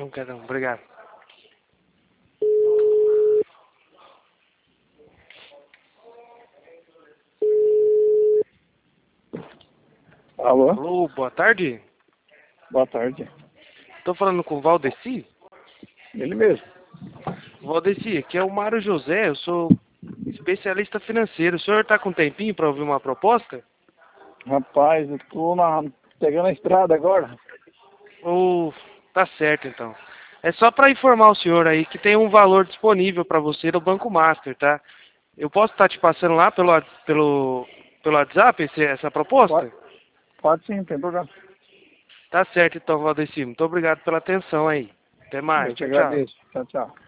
Não quero não, obrigado. Alô? Alô, boa tarde. Boa tarde. Tô falando com o Valdeci? Ele mesmo. Valdeci, aqui é o Mário José, eu sou especialista financeiro. O senhor tá com um tempinho para ouvir uma proposta? Rapaz, eu tô pegando a estrada agora. Ou tá certo então. É só para informar o senhor aí que tem um valor disponível para você no Banco Master, tá? Eu posso estar te passando lá pelo WhatsApp essa proposta? Pode, pode sim, tem problema. Tá certo então, Valdeci. Muito obrigado pela atenção aí. Até mais. Eu que Tchau, tchau. agradeço. Tchau, tchau.